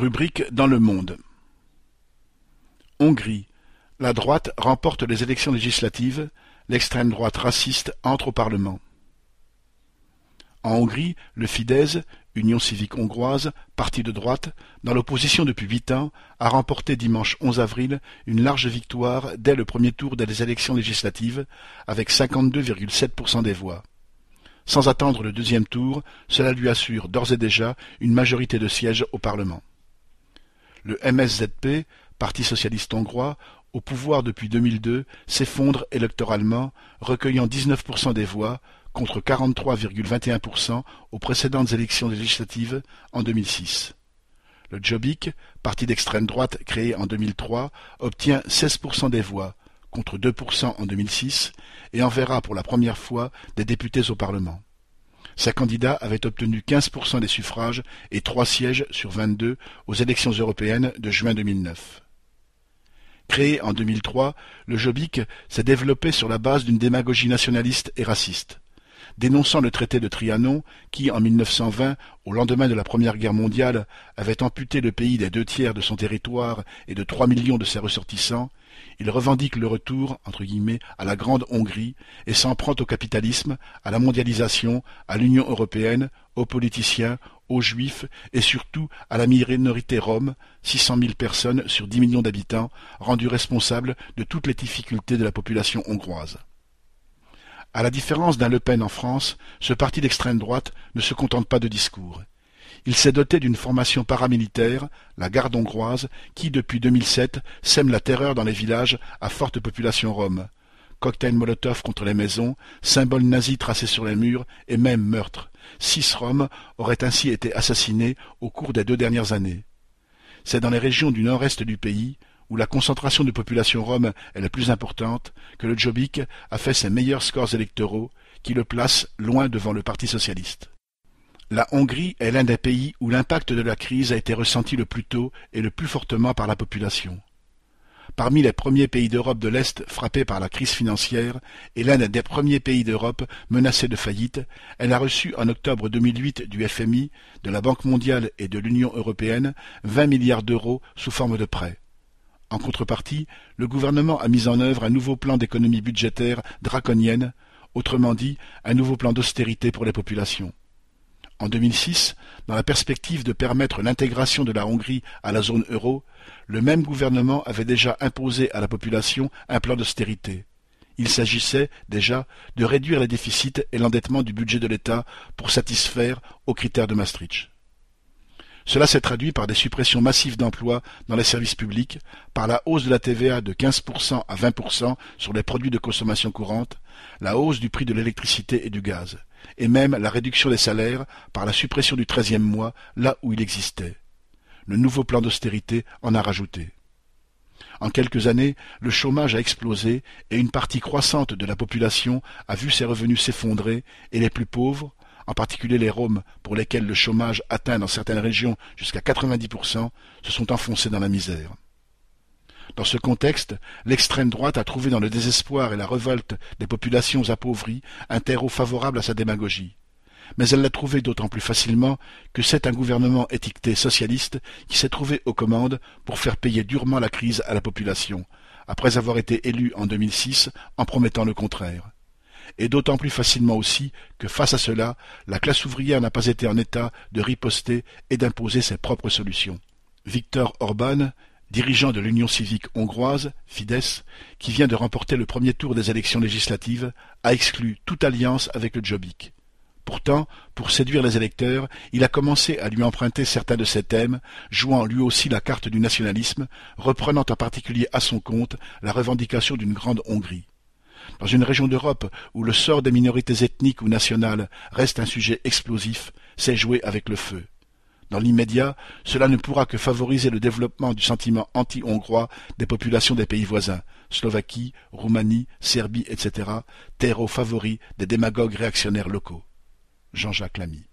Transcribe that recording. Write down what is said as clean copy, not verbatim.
Rubrique dans le monde. Hongrie. La droite remporte les élections législatives, l'extrême droite raciste entre au Parlement. En Hongrie, le Fidesz, Union civique hongroise, parti de droite, dans l'opposition depuis 8 ans, a remporté dimanche 11 avril une large victoire dès le premier tour des élections législatives, avec 52,7% des voix. Sans attendre le deuxième tour, cela lui assure d'ores et déjà une majorité de sièges au Parlement. Le MSZP, Parti socialiste hongrois, au pouvoir depuis 2002, s'effondre électoralement, recueillant 19% des voix, contre 43,21% aux précédentes élections législatives en 2006. Le Jobbik, parti d'extrême droite créé en 2003, obtient 16% des voix, contre 2% en 2006, et enverra pour la première fois des députés au Parlement. Sa candidat avait obtenu 15% des suffrages et 3 sièges sur 22 aux élections européennes de juin 2009. Créé en 2003, le Jobbik s'est développé sur la base d'une démagogie nationaliste et raciste. Dénonçant le traité de Trianon, qui, en 1920, au lendemain de la Première Guerre mondiale, avait amputé le pays des 2/3 de son territoire et de 3 millions de ses ressortissants, il revendique le retour, entre guillemets, à la Grande Hongrie et s'en prend au capitalisme, à la mondialisation, à l'Union européenne, aux politiciens, aux juifs et surtout à la minorité rome, 600 000 personnes sur 10 millions d'habitants, rendues responsables de toutes les difficultés de la population hongroise. À la différence d'un Le Pen en France, ce parti d'extrême droite ne se contente pas de discours. Il s'est doté d'une formation paramilitaire, la Garde hongroise, qui, depuis 2007, sème la terreur dans les villages à forte population rome. Cocktail Molotov contre les maisons, symboles nazis tracés sur les murs et même meurtres. 6 Roms auraient ainsi été assassinés au cours des 2 dernières années. C'est dans les régions du nord-est du pays, où la concentration de population rome est la plus importante, que le Jobbik a fait ses meilleurs scores électoraux, qui le placent loin devant le Parti socialiste. La Hongrie est l'un des pays où l'impact de la crise a été ressenti le plus tôt et le plus fortement par la population. Parmi les premiers pays d'Europe de l'Est frappés par la crise financière et l'un des premiers pays d'Europe menacés de faillite, elle a reçu en octobre 2008 du FMI, de la Banque mondiale et de l'Union européenne 20 milliards d'euros sous forme de prêts. En contrepartie, le gouvernement a mis en œuvre un nouveau plan d'économie budgétaire draconienne, autrement dit, un nouveau plan d'austérité pour les populations. En 2006, dans la perspective de permettre l'intégration de la Hongrie à la zone euro, le même gouvernement avait déjà imposé à la population un plan d'austérité. Il s'agissait, déjà, de réduire les déficits et l'endettement du budget de l'État pour satisfaire aux critères de Maastricht. Cela s'est traduit par des suppressions massives d'emplois dans les services publics, par la hausse de la TVA de 15% à 20% sur les produits de consommation courante, la hausse du prix de l'électricité et du gaz, et même la réduction des salaires par la suppression du 13e mois là où il existait. Le nouveau plan d'austérité en a rajouté. En quelques années, le chômage a explosé et une partie croissante de la population a vu ses revenus s'effondrer et les plus pauvres, en particulier les Roms, pour lesquels le chômage atteint dans certaines régions jusqu'à 90%, se sont enfoncés dans la misère. Dans ce contexte, l'extrême droite a trouvé dans le désespoir et la révolte des populations appauvries un terreau favorable à sa démagogie. Mais elle l'a trouvé d'autant plus facilement que c'est un gouvernement étiqueté socialiste qui s'est trouvé aux commandes pour faire payer durement la crise à la population, après avoir été élu en 2006 en promettant le contraire. Et d'autant plus facilement aussi que face à cela, la classe ouvrière n'a pas été en état de riposter et d'imposer ses propres solutions. Viktor Orban, dirigeant de l'Union civique hongroise, Fidesz, qui vient de remporter le premier tour des élections législatives, a exclu toute alliance avec le Jobbik. Pourtant, pour séduire les électeurs, il a commencé à lui emprunter certains de ses thèmes, jouant lui aussi la carte du nationalisme, reprenant en particulier à son compte la revendication d'une grande Hongrie. Dans une région d'Europe où le sort des minorités ethniques ou nationales reste un sujet explosif, c'est jouer avec le feu. Dans l'immédiat, cela ne pourra que favoriser le développement du sentiment anti-hongrois des populations des pays voisins, Slovaquie, Roumanie, Serbie, etc., terreau favori des démagogues réactionnaires locaux. Jean-Jacques Lamy.